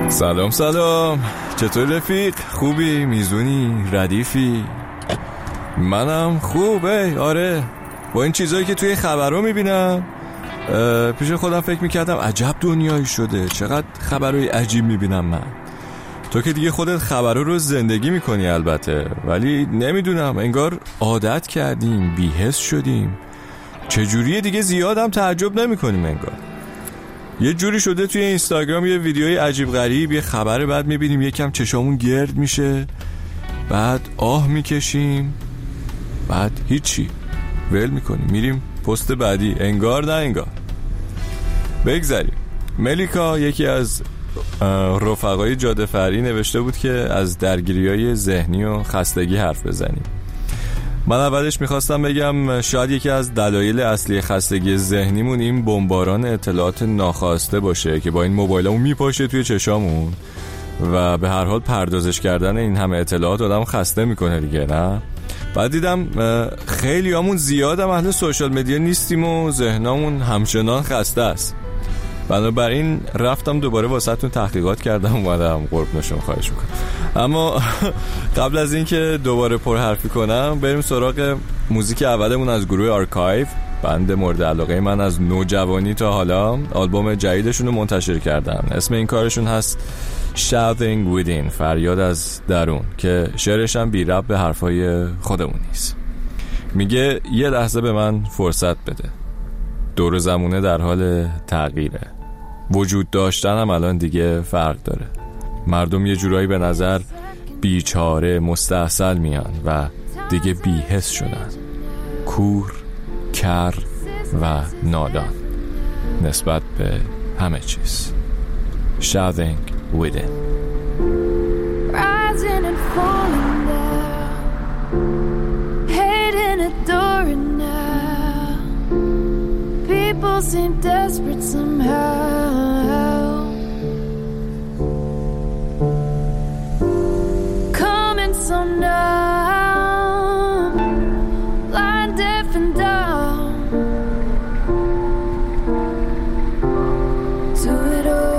سلام چطور رفیق؟ خوبی؟ میزونی؟ ردیفی؟ منم خوبه. آره با این چیزایی که توی خبرها میبینم پیش خودم فکر میکردم عجب دنیایی شده، چقدر خبرهای عجیب میبینم من. تو که دیگه خودت خبرها رو زندگی میکنی البته، ولی نمیدونم انگار عادت کردیم، بی‌حس شدیم. چجوریه دیگه زیادم تعجب نمیکنیم انگار. یه جوری شده توی اینستاگرام یه ویدیوی عجیب غریب، یه خبر بعد میبینیم یکم چشامون گرد میشه، بعد آه میکشیم، بعد هیچی ول میکنیم میریم پست بعدی. انگار نه انگار. بگذاریم. ملیکا یکی از رفقای جاده فرعی نوشته بود که از درگیری‌های ذهنی و خستگی حرف بزنیم. من اولش میخواستم بگم شاید یکی از دلایل اصلی خستگی ذهنیمون این بمباران اطلاعات ناخواسته باشه که با این موبایلمون میپاشه توی چشامون و به هر حال پردازش کردن این همه اطلاعات آدم خسته میکنه دیگه، نه؟ بعد دیدم خیلی همون زیاد هم اهل سوشال مدیا نیستیم و ذهنمون همچنان خسته است. بنابراین رفتم دوباره واسهتون تحقیقات کردم، اومدم قربونشون خواهش میکنم. اما قبل از این که دوباره پرحرفی کنم بریم سراغ موزیک اولمون از گروه آرکایو، بند مورد علاقه من از نوجوانی تا حالا. آلبوم جدیدشون رو منتشر کردن، اسم این کارشون هست Shouting Within، فریاد از درون، که شعرش هم بی ربط به حرفای خودمون نیست. میگه یه لحظه به من فرصت بده، دور زمونه در حال تغییره، وجود داشتنم الان دیگه فرق داره. مردم یه جورایی به نظر بیچاره مستحصل میان و دیگه بی‌حس شدن، کور، کر و نادان نسبت به همه چیز. Shouting Within. Rising and falling down, hating, adoring now. People seem desperate somehow. Coming so numb, blind, deaf and dumb to it all.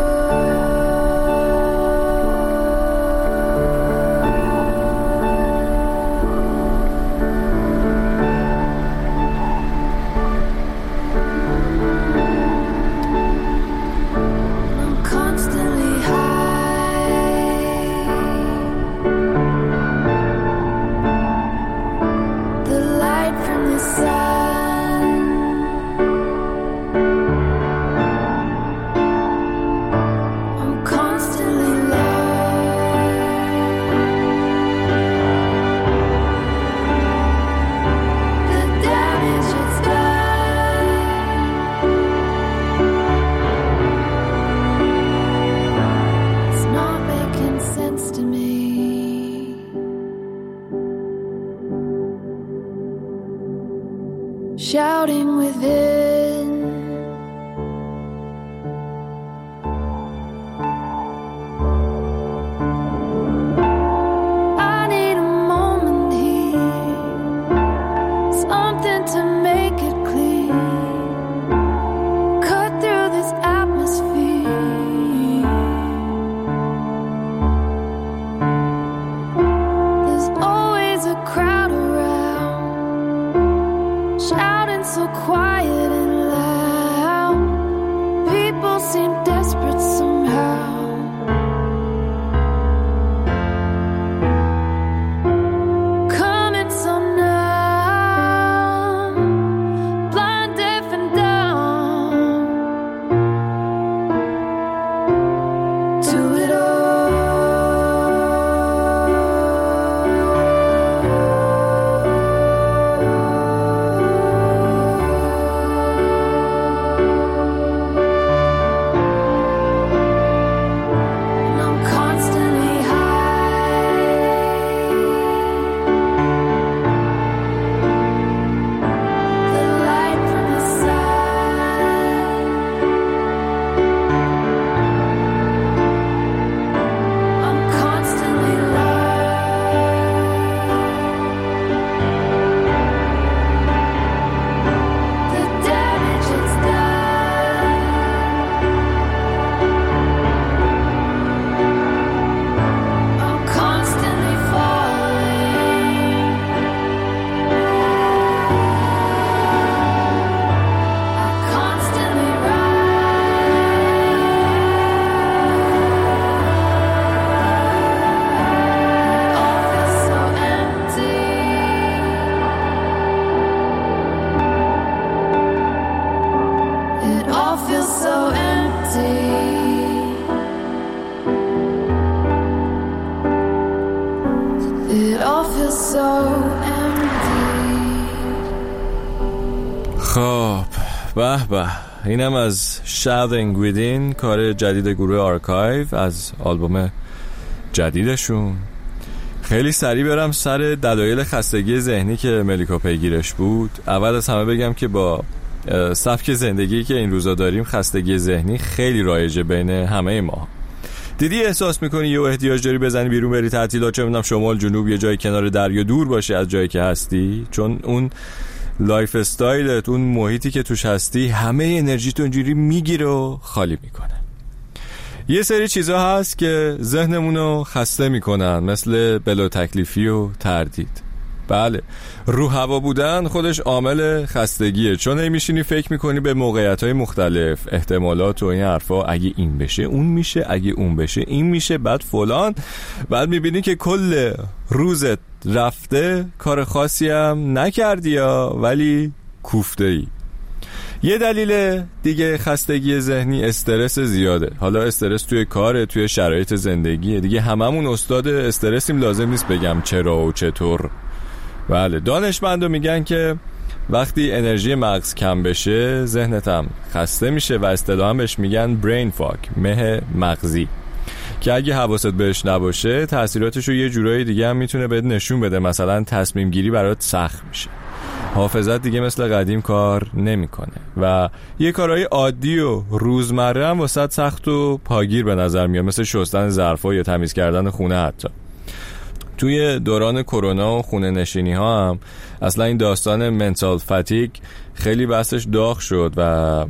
به به، اینم از Shouting Within، کار جدید گروه آرکایو از آلبوم جدیدشون. خیلی سریع برم سر دلایل خستگی ذهنی که ملیکا پیگیرش بود. اول از همه بگم که با سبک زندگی که این روزا داریم خستگی ذهنی خیلی رایجه بین همه ما. دیدی احساس میکنی یه احتیاج داری بزنی بیرون بری تعطیلات، چه میدونم شمال جنوب، یه جای کنار دریا دور باشه از جایی که هستی، چون اون لایف استایلت، اون محیطی که توش هستی همه انرژیتو اینجوری میگیره و خالی میکنه. یه سری چیزا هست که ذهنمونو خسته میکنن، مثل بلا تکلیفی و تردید. بله، رو هوا بودن خودش عامل خستگیه، چون هی میشینی فکر میکنی به موقعیت‌های مختلف، احتمالات و این حرفا، اگه این بشه اون میشه، اگه اون بشه این میشه، بعد فلان. بعد میبینی که کل روزت رفته، کار خاصی هم نکردی یا ولی کوفته ای. یه دلیل دیگه خستگی ذهنی استرس زیاده. حالا استرس توی کار، توی شرایط زندگیه دیگه، هممون استاد استرسیم، لازم نیست بگم چرا و چطور. بله، دانشمندو میگن که وقتی انرژی مغز کم بشه ذهنت هم خسته میشه و اصطلاحاً بهش میگن برین فاگ، مه مغزی، که اگه حواست بهش نباشه تاثیراتشو یه جورایی دیگه هم میتونه بهت نشون بده. مثلا تصمیم گیری برات سخت میشه، حافظت دیگه مثل قدیم کار نمیکنه و یه کارهای عادی و روزمره هم واسط سخت و پاگیر به نظر میاد، مثل شستن ظرفا یا تمیز کردن خونه. حتی توی دوران کرونا و خونه نشینی ها هم اصلا این داستان منتال فتیگ خیلی بحثش داغ شد و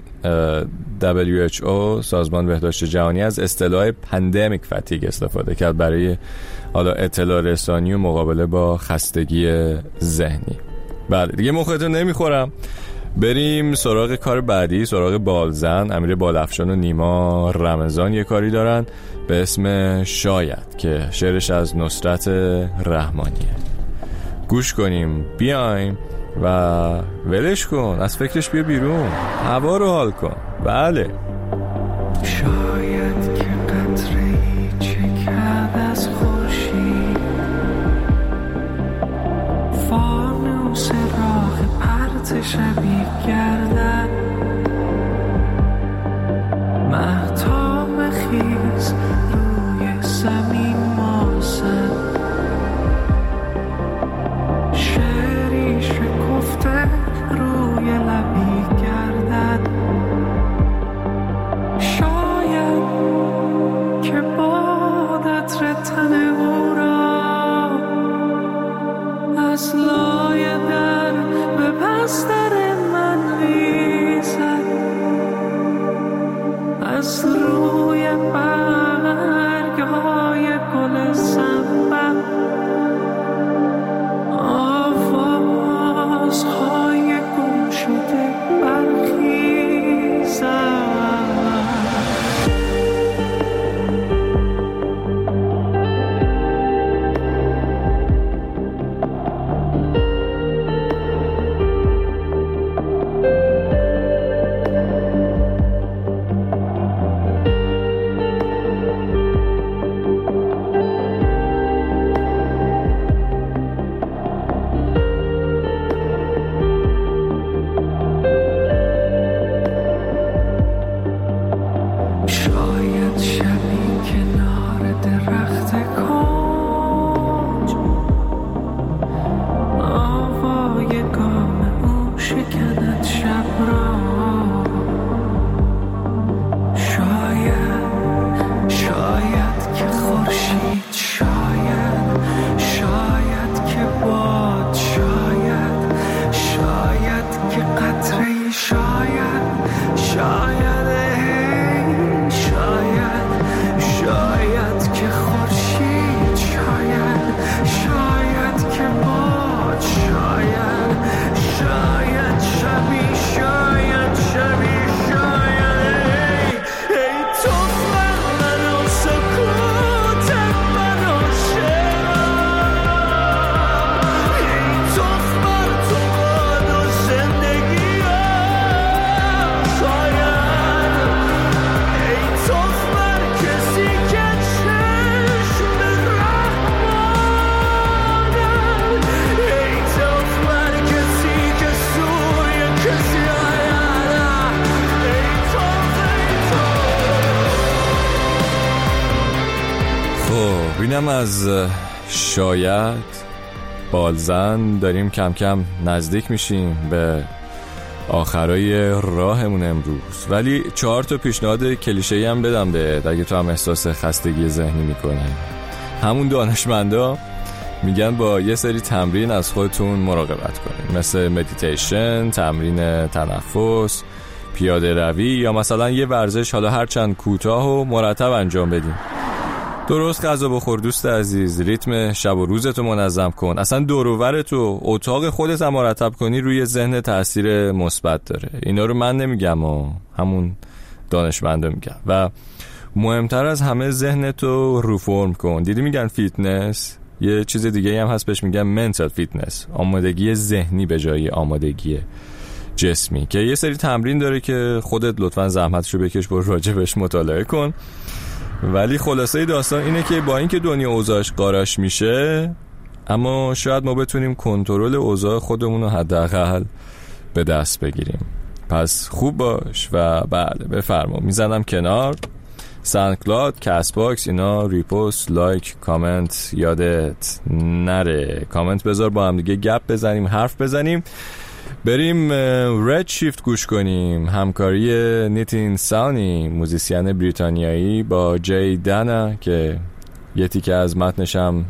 WHO، سازمان بهداشت جهانی، از اصطلاح پندمیک فتیگ استفاده کرد برای حالا اطلاع رسانی و مقابله با خستگی ذهنی. بله دیگه مختون نمیخورم، بریم سراغ کار بعدی، سراغ بالزن. امیر بالافشان و نیما رمضان یه کاری دارن به اسم شاید که شعرش از نصرت رحمانیه. گوش کنیم، بیایم و ولش کن، از فکرش بیا بیرون، هوا رو حال کن. بله، شاید که قطره‌ای چکد از خورشید، فانوس راه پرت شبیه گردد، مهتاب خیز روی زمین ماسد، شعری شکفته روی لبی گردد. شاید بینم از شاید بالزن داریم کم کم نزدیک میشیم به آخرای راهمون امروز، ولی 4 تا پیشنهاد کلیشه‌ای هم بدم به اگه تو هم احساس خستگی ذهنی میکنه. همون دانشمندا میگن با یه سری تمرین از خودتون مراقبت کنین، مثل مدیتیشن، تمرین تنفس، پیاده روی یا مثلا یه ورزش حالا هرچند کوتاه و مرتب انجام بدین. درست غذا بخور دوست عزیز، ریتم شب و روزتو منظم کن. اصلا دور و برتو، اتاق خودت هم مرتب کنی روی ذهن تاثیر مثبت داره. اینا رو من نمیگم و همون دانشمندا میگن. و مهمتر از همه ذهنتو رو فرم کن. دیدی میگن فیتنس، یه چیز دیگه هم هست بهش میگن منتال فیتنس، آمادگی ذهنی به جای آمادگی جسمی، که یه سری تمرین داره که خودت لطفاً زحمتشو بکش، برو راجبش مطالعه کن. ولی خلاصه داستان اینه که با اینکه دنیا اوضاعش قاراش میشه، اما شاید ما بتونیم کنترل اوضاع خودمون رو حداقل به دست بگیریم. پس خوب باش و بله بفرما، میزنم کنار. ساندکلاود، کست باکس، اینا ریپوست، لایک، کامنت یادت نره. کامنت بذار، با هم دیگه گپ بزنیم، حرف بزنیم. بریم رد شیفت گوش کنیم، همکاری نیتین ساونی، موزیسین بریتانیایی، با جی دانا که یه تیکه از متنشم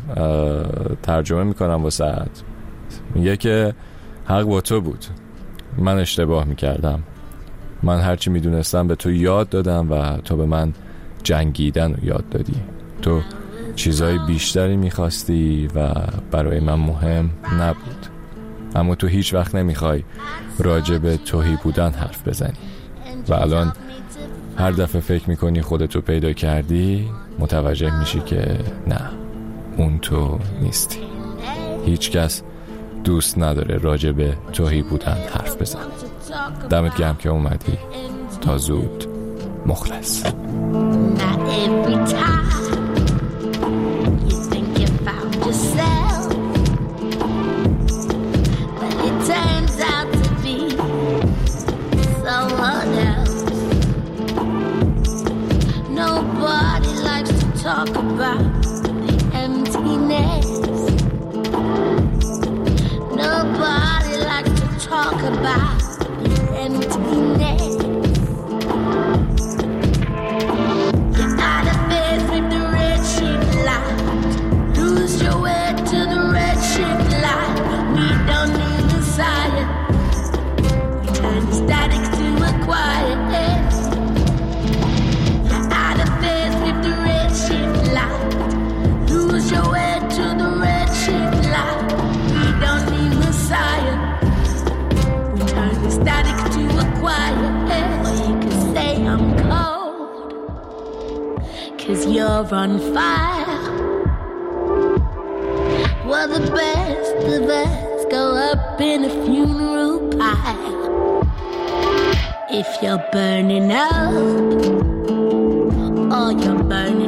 ترجمه میکنم واسه. میگه که حق با تو بود، من اشتباه میکردم، من هرچی میدونستم به تو یاد دادم و تو به من جنگیدن رو یاد دادی. تو چیزای بیشتری میخواستی و برای من مهم نبود، اما تو هیچ وقت نمیخوای راجع به توهی بودن حرف بزنی و الان هر دفعه فکر میکنی خودتو پیدا کردی، متوجه میشی که نه، اون تو نیستی. هیچ کس دوست نداره راجع به توهی بودن حرف بزن. دمت گرم که اومدی. تا زود. مخلص. Talk about the emptiness. Nobody likes to talk about the emptiness. Get out of bed with the red sheet light. Lose your way to the red sheet light. We don't need a silence. We turn the static to a quiet. Cause you're on fire. Well, the best of us go up in a funeral pyre. If you're burning up or you're burning